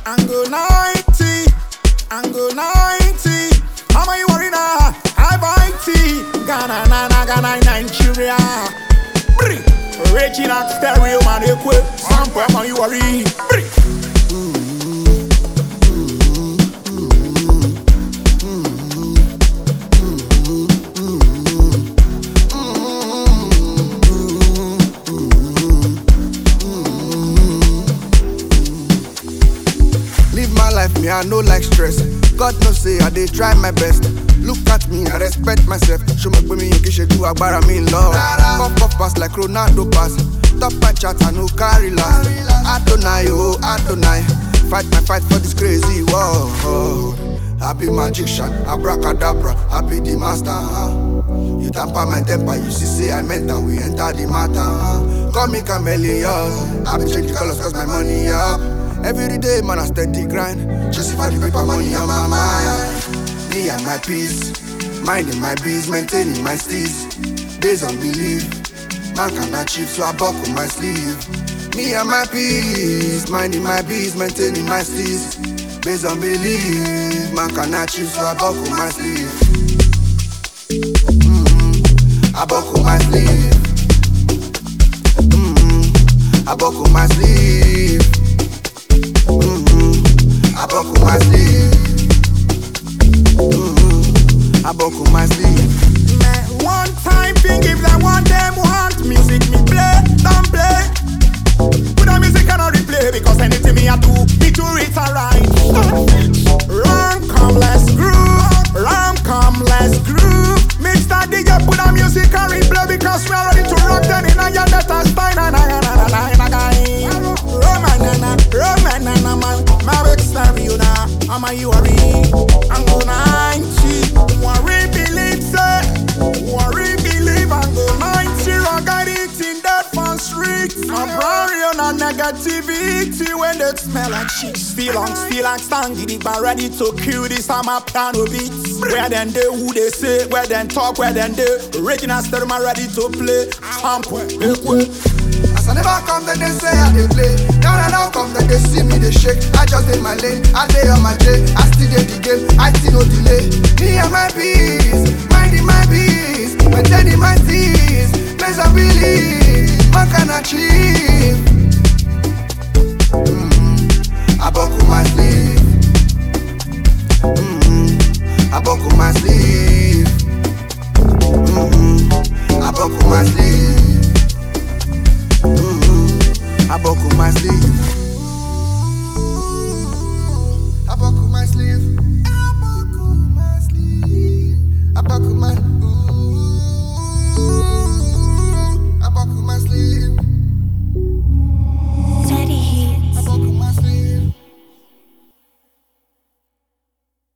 Angle 90, Angle 90. How am you worried now? I buy tea. Ghana, Ghana, Nigeria. Reaching out stereo, man, equip. Sample, how you worry? Live my life, me, I no like stress. God no say, I dey try my best. Look at me, I respect myself. Show me me, you can do agbara me love. Pop pass like Ronaldo pass. Top my chat, I no carry last. Adonai, oh Adonai. Fight my fight for this crazy world. I be magician, abracadabra, I be the master. You tamper my temper, you see say I meant that we enter the matter. Call me chameleon, I be change the colors cause my money up. Every day man I steady grind, just for the paper money on my mind. Me and my peace, minding my biz, maintaining my steez. Days on belief, man can achieve so I buckle my sleeve. Me and my peace, minding my biz, maintaining my steez. Based on belief, man can achieve so I buckle my sleeve. I buckle my sleeve. I buckle my sleeve. I buckle my sleeve. I buckle my sleeve. Man, one time thing if I want them want music me play, don't play. Put the music cannot replay because anything me I do, me do it alright. Rum come let's groove, rum come let's groove. Mix that DJ, put the music on replay because we are ready to rock then in a yard that has fine and Romanana man, my big stereo now. I'm a worry, I'm go 90. Worry believe say, worry believe I'm go 90. Rock it in that fun street. I'm worry on negativity when they smell like shit. Still like stand it, but ready to kill this. I'm a piano beats. Where then they who they say, where then talk, where then they original stereo man ready to play. As I never come, then they say I dey play. Now come, then they see me they shake. I just in my lane, I dey on my day. I still dey the game, I still no delay. Me and my peace, minding my peace, maintaining my peace. Place I believe, man can achieve. I buckle my sleeve. I buckle my sleeve. I buckle my sleeve. I buckle my sleeve. I buckle my sleeve.